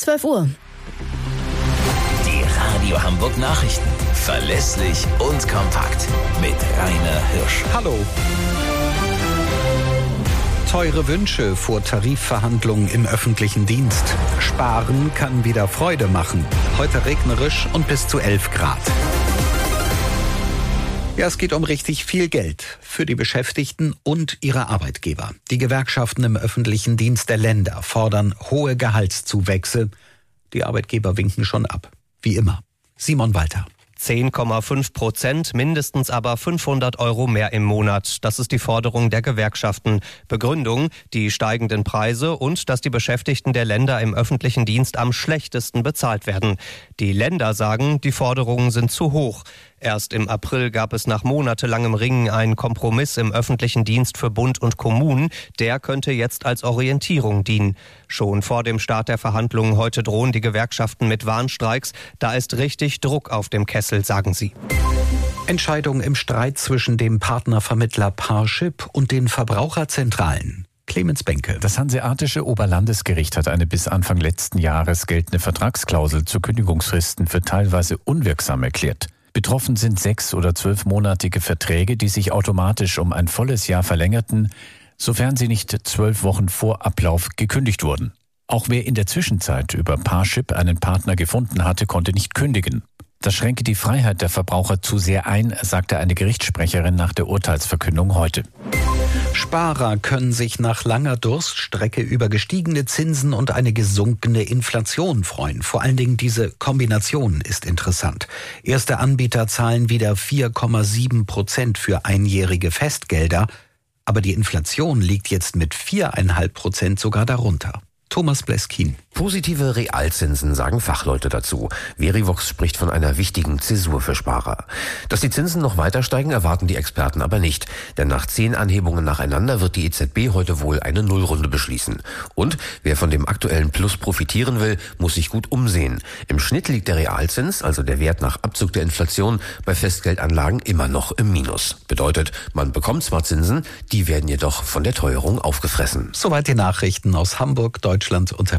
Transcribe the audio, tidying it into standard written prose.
12 Uhr. Die Radio Hamburg Nachrichten. Verlässlich und kompakt. Mit Rainer Hirsch. Hallo. Teure Wünsche vor Tarifverhandlungen im öffentlichen Dienst. Sparen kann wieder Freude machen. Heute regnerisch und bis zu 11 Grad. Ja, es geht um richtig viel Geld für die Beschäftigten und ihre Arbeitgeber. Die Gewerkschaften im öffentlichen Dienst der Länder fordern hohe Gehaltszuwächse. Die Arbeitgeber winken schon ab. Wie immer. Simon Walter. 10,5%, mindestens aber 500 € mehr im Monat. Das ist die Forderung der Gewerkschaften. Begründung: die steigenden Preise und dass die Beschäftigten der Länder im öffentlichen Dienst am schlechtesten bezahlt werden. Die Länder sagen, die Forderungen sind zu hoch. Erst im April gab es nach monatelangem Ringen einen Kompromiss im öffentlichen Dienst für Bund und Kommunen. Der könnte jetzt als Orientierung dienen. Schon vor dem Start der Verhandlungen heute drohen die Gewerkschaften mit Warnstreiks. Da ist richtig Druck auf dem Kessel, sagen sie. Entscheidung im Streit zwischen dem Partnervermittler Parship und den Verbraucherzentralen. Clemens Benke. Das Hanseatische Oberlandesgericht hat eine bis Anfang letzten Jahres geltende Vertragsklausel zu Kündigungsfristen für teilweise unwirksam erklärt. Betroffen sind 6- oder 12-monatige Verträge, die sich automatisch um ein volles Jahr verlängerten, sofern sie nicht 12 Wochen vor Ablauf gekündigt wurden. Auch wer in der Zwischenzeit über Parship einen Partner gefunden hatte, konnte nicht kündigen. Das schränke die Freiheit der Verbraucher zu sehr ein, sagte eine Gerichtssprecherin nach der Urteilsverkündung heute. Sparer können sich nach langer Durststrecke über gestiegene Zinsen und eine gesunkene Inflation freuen. Vor allen Dingen diese Kombination ist interessant. Erste Anbieter zahlen wieder 4,7% für einjährige Festgelder, aber die Inflation liegt jetzt mit 4,5% sogar darunter. Thomas Bleskin. Positive Realzinsen, sagen Fachleute dazu. Verivox spricht von einer wichtigen Zäsur für Sparer. Dass die Zinsen noch weiter steigen, erwarten die Experten aber nicht. Denn nach 10 Anhebungen nacheinander wird die EZB heute wohl eine Nullrunde beschließen. Und wer von dem aktuellen Plus profitieren will, muss sich gut umsehen. Im Schnitt liegt der Realzins, also der Wert nach Abzug der Inflation, bei Festgeldanlagen immer noch im Minus. Bedeutet, man bekommt zwar Zinsen, die werden jedoch von der Teuerung aufgefressen. Soweit die Nachrichten aus Hamburg, Deutschland und der